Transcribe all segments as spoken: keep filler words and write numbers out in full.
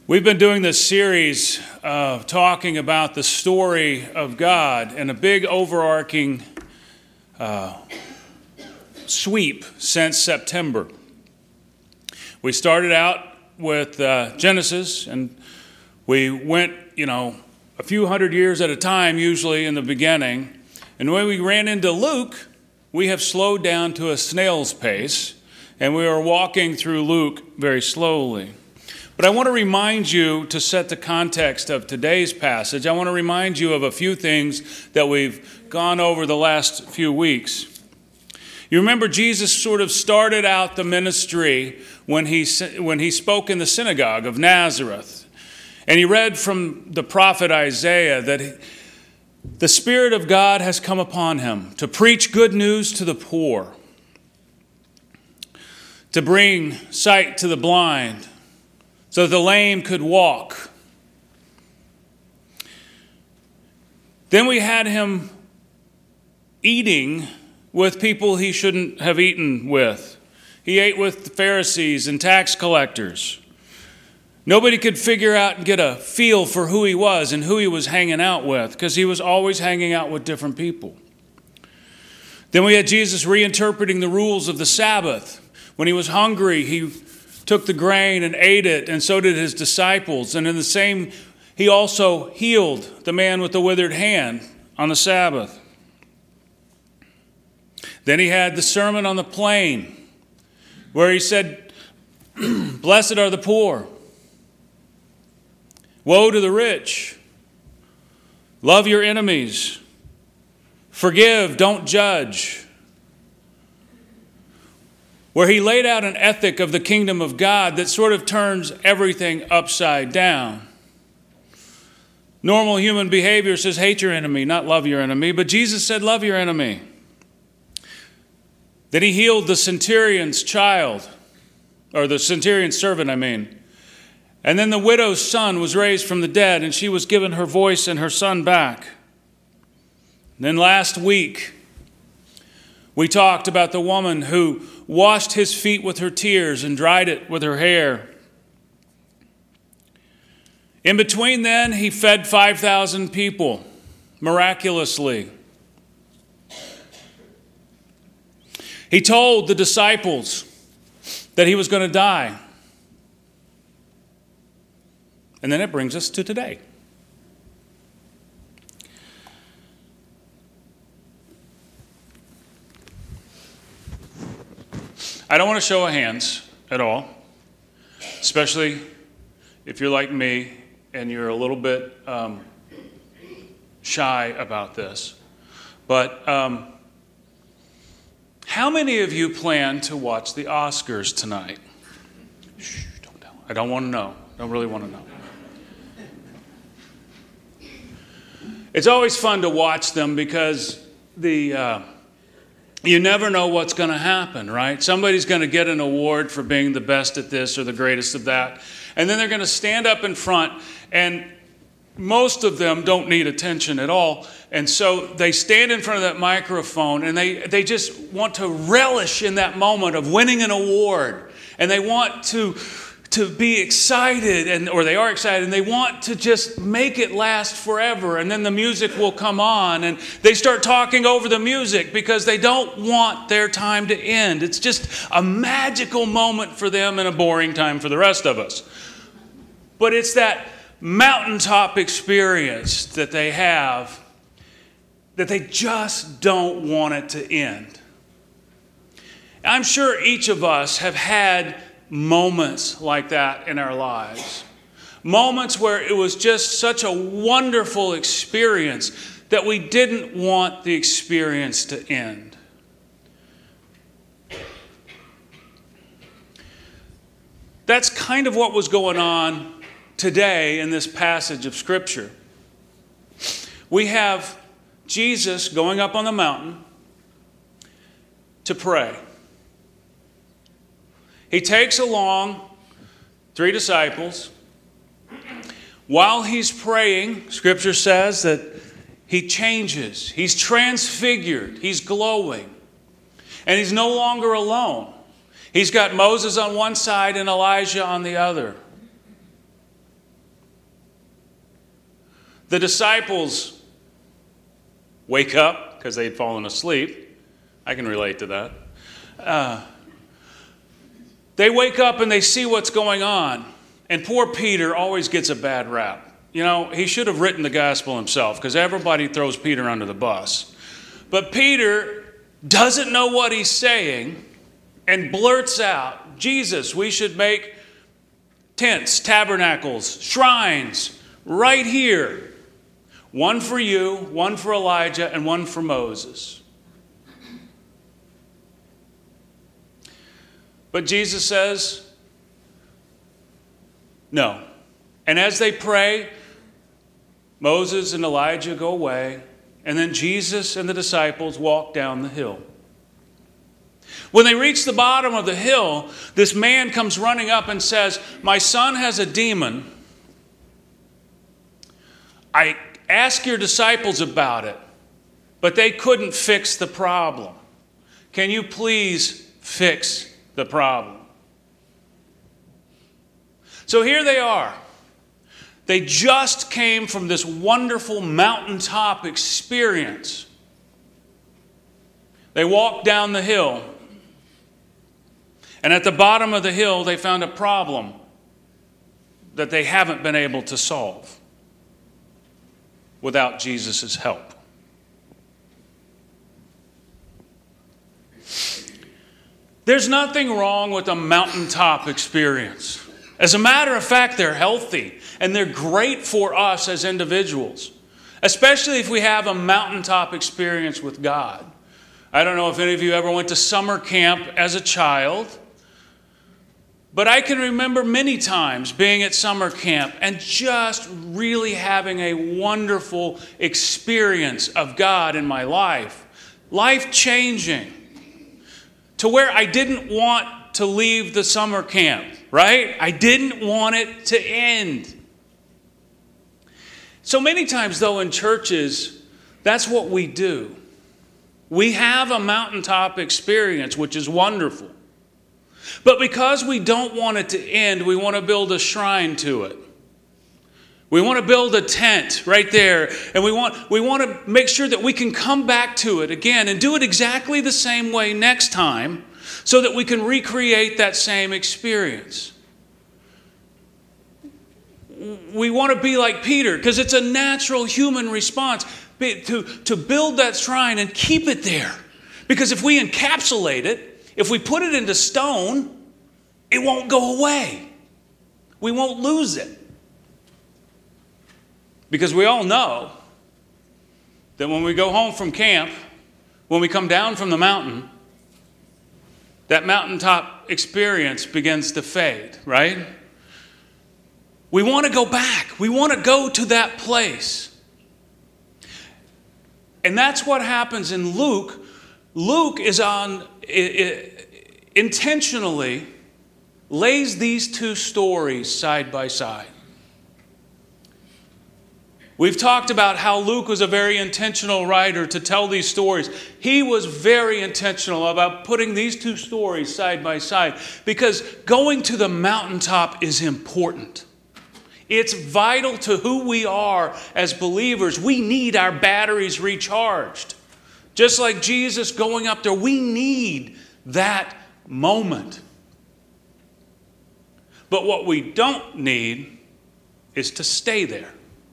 We've been doing this series uh, talking about the story of God and a big overarching uh, sweep since September. We started out with uh, Genesis, and we went, you know, a few hundred years at a time, usually in the beginning. And when we ran into Luke, we have slowed down to a snail's pace, and we are walking through Luke very slowly. But I want to remind you, to set the context of today's passage, I want to remind you of a few things that we've gone over the last few weeks. You remember Jesus sort of started out the ministry when he, when he spoke in the synagogue of Nazareth. And he read from the prophet Isaiah that he, the Spirit of God has come upon him to preach good news to the poor, to bring sight to the blind, so that the lame could walk. Then we had him eating with people he shouldn't have eaten with. He ate with the Pharisees and tax collectors. Nobody could figure out and get a feel for who he was and who he was hanging out with, because he was always hanging out with different people. Then we had Jesus reinterpreting the rules of the Sabbath. When he was hungry, he took the grain and ate it, and so did his disciples. And in the same, he also healed the man with the withered hand on the Sabbath. Then he had the Sermon on the Plain, where he said, "Blessed are the poor. Woe to the rich. Love your enemies. Forgive, don't judge." Where he laid out an ethic of the kingdom of God that sort of turns everything upside down. Normal human behavior says hate your enemy, not love your enemy, but Jesus said love your enemy. Then he healed the centurion's child, or the centurion's servant, I mean. And then the widow's son was raised from the dead, and she was given her voice and her son back. And then last week, we talked about the woman who washed his feet with her tears and dried it with her hair. In between then, he fed five thousand people miraculously. He told the disciples that he was going to die. And then it brings us to today. I don't want to show of hands at all, especially if you're like me and you're a little bit um, shy about this. But um, how many of you plan to watch the Oscars tonight? Shh, don't tell. I don't want to know. I don't really want to know. It's always fun to watch them because the... Uh, You never know what's going to happen, right? Somebody's going to get an award for being the best at this or the greatest of that. And then they're going to stand up in front, and most of them don't need attention at all. And so they stand in front of that microphone, and they, they just want to relish in that moment of winning an award. And they want to... to be excited, and or they are excited, and they want to just make it last forever. And then the music will come on, and they start talking over the music because they don't want their time to end. It's just a magical moment for them and a boring time for the rest of us. But it's that mountaintop experience that they have that they just don't want it to end. I'm sure each of us have had moments like that in our lives. Moments where it was just such a wonderful experience that we didn't want the experience to end. That's kind of what was going on today in this passage of Scripture. We have Jesus going up on the mountain to pray. He takes along three disciples. While he's praying, Scripture says that he changes. He's transfigured. He's glowing. And he's no longer alone. He's got Moses on one side and Elijah on the other. The disciples wake up because they had fallen asleep. I can relate to that. Uh, they wake up and they see what's going on. And poor Peter always gets a bad rap. You know, he should have written the gospel himself because everybody throws Peter under the bus. But Peter doesn't know what he's saying and blurts out, Jesus, we should make tents, tabernacles, shrines right here. One for you, one for Elijah, and one for Moses. But Jesus says, no. And as they pray, Moses and Elijah go away, and then Jesus and the disciples walk down the hill. When they reach the bottom of the hill, this man comes running up and says, my son has a demon. I asked your disciples about it, but they couldn't fix the problem. Can you please fix the problem? So here they are. They just came from this wonderful mountaintop experience. They walked down the hill. And at the bottom of the hill, they found a problem that they haven't been able to solve without Jesus' help. There's nothing wrong with a mountaintop experience. As a matter of fact, they're healthy and they're great for us as individuals, especially if we have a mountaintop experience with God. I don't know if any of you ever went to summer camp as a child, but I can remember many times being at summer camp and just really having a wonderful experience of God in my life. Life-changing. To where I didn't want to leave the summer camp, right? I didn't want it to end. So many times, though, in churches, that's what we do. We have a mountaintop experience, which is wonderful. But because we don't want it to end, we want to build a shrine to it. We want to build a tent right there, and we want, we want to make sure that we can come back to it again and do it exactly the same way next time so that we can recreate that same experience. We want to be like Peter because it's a natural human response to, to build that shrine and keep it there. Because if we encapsulate it, if we put it into stone, it won't go away. We won't lose it. Because we all know that when we go home from camp, when we come down from the mountain, that mountaintop experience begins to fade, right? We want to go back. We want to go to that place. And that's what happens in Luke. Luke is on, intentionally lays these two stories side by side. We've talked about how Luke was a very intentional writer to tell these stories. He was very intentional about putting these two stories side by side because going to the mountaintop is important. It's vital to who we are as believers. We need our batteries recharged. Just like Jesus going up there, we need that moment. But what we don't need is to stay there.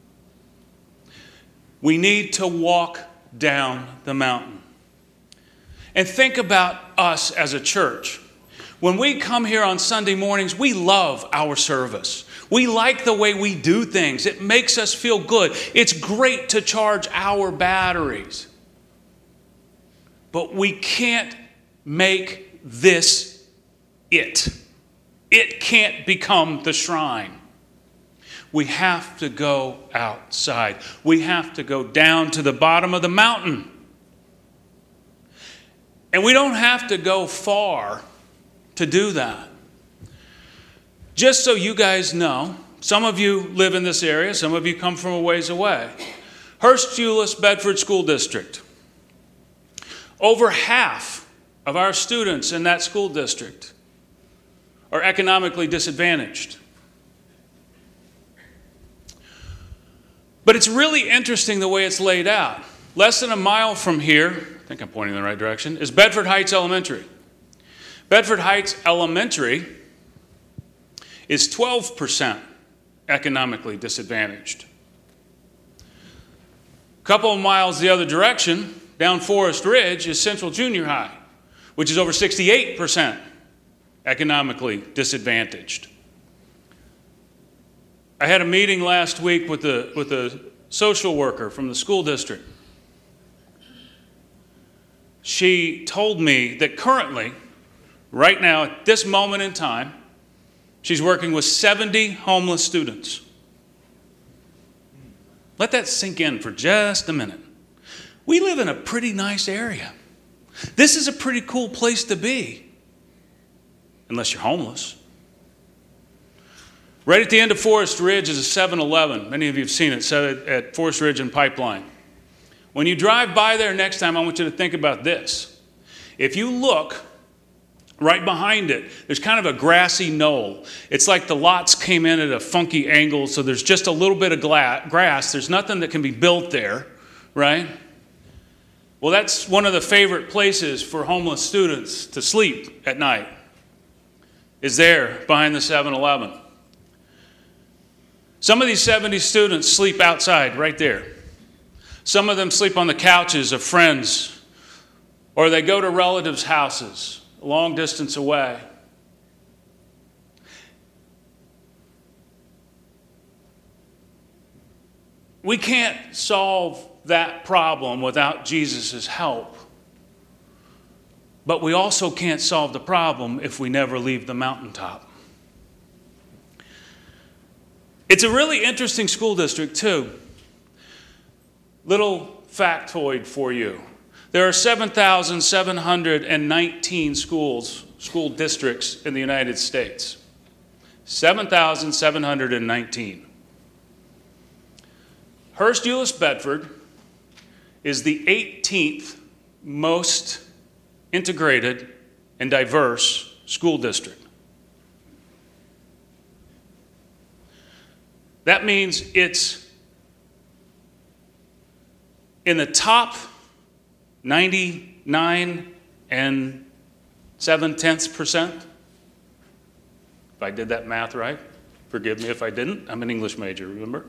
We need to walk down the mountain. And think about us as a church. When we come here on Sunday mornings, we love our service. We like the way we do things. It makes us feel good. It's great to charge our batteries. But we can't make this it. It can't become the shrine. We have to go outside. We have to go down to the bottom of the mountain. And we don't have to go far to do that. Just so you guys know, some of you live in this area, some of you come from a ways away. Hurst Euless Bedford School District. Over half of our students in that school district are economically disadvantaged. But it's really interesting the way it's laid out. Less than a mile from here, I think I'm pointing in the right direction, is Bedford Heights Elementary. Bedford Heights Elementary is twelve percent economically disadvantaged. A couple of miles the other direction, down Forest Ridge, is Central Junior High, which is over sixty-eight percent economically disadvantaged. I had a meeting last week with the with a social worker from the school district. She told me that currently, right now, at this moment in time, she's working with seventy homeless students. Let that sink in for just a minute. We live in a pretty nice area. This is a pretty cool place to be, unless you're homeless. Right at the end of Forest Ridge is a seven eleven. Many of you have seen it, set at Forest Ridge and Pipeline. When you drive by there next time, I want you to think about this. If you look right behind it, there's kind of a grassy knoll. It's like the lots came in at a funky angle, so there's just a little bit of gla- grass. There's nothing that can be built there, right? Well, that's one of the favorite places for homeless students to sleep at night, is there behind the seven eleven. Some of these seventy students sleep outside right there. Some of them sleep on the couches of friends, or they go to relatives' houses a long distance away. We can't solve that problem without Jesus' help. But we also can't solve the problem if we never leave the mountaintop. It's a really interesting school district, too. Little factoid for you. There are seven thousand seven hundred nineteen schools, school districts in the United States. seven thousand seven hundred nineteen. Hurst Euless Bedford is the eighteenth most integrated and diverse school district. That means it's in the top ninety-nine and seven tenths percent. If I did that math right, forgive me if I didn't. I'm an English major, remember?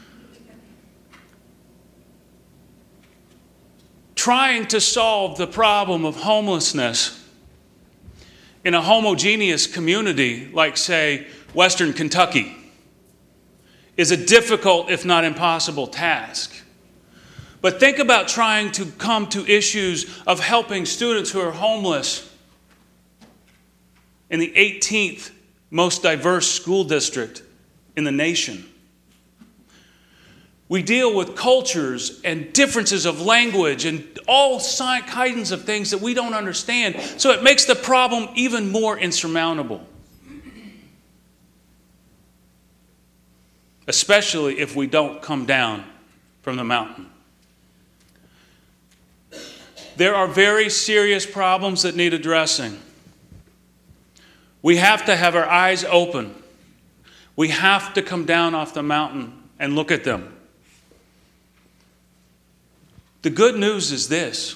Trying to solve the problem of homelessness in a homogeneous community like, say, Western Kentucky is a difficult, if not impossible, task. But think about trying to come to issues of helping students who are homeless in the eighteenth most diverse school district in the nation. We deal with cultures and differences of language and all kinds of things that we don't understand, so it makes the problem even more insurmountable. Especially if we don't come down from the mountain. There are very serious problems that need addressing. We have to have our eyes open. We have to come down off the mountain and look at them. The good news is this.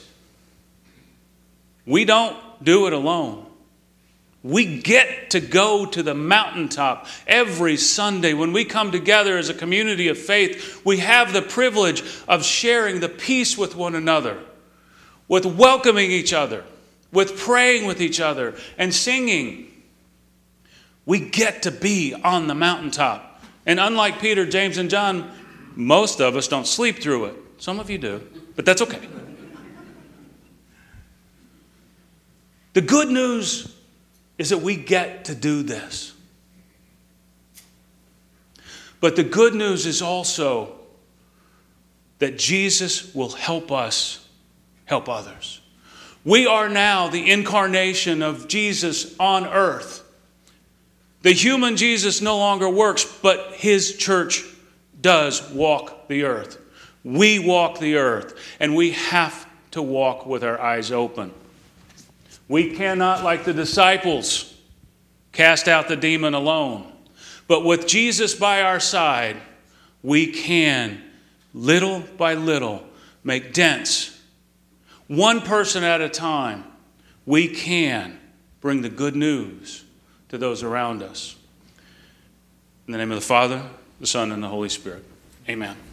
We don't do it alone. We get to go to the mountaintop every Sunday. When we come together as a community of faith, we have the privilege of sharing the peace with one another, with welcoming each other, with praying with each other, and singing. We get to be on the mountaintop. And unlike Peter, James, and John, most of us don't sleep through it. Some of you do, but that's okay. The good news is that we get to do this. But the good news is also that Jesus will help us help others. We are now the incarnation of Jesus on earth. The human Jesus no longer works, but his church does walk the earth. We walk the earth, and we have to walk with our eyes open. We cannot, like the disciples, cast out the demon alone. But with Jesus by our side, we can little by little, make dents, one person at a time, we can bring the good news to those around us. In the name of the Father, the Son, and the Holy Spirit. Amen.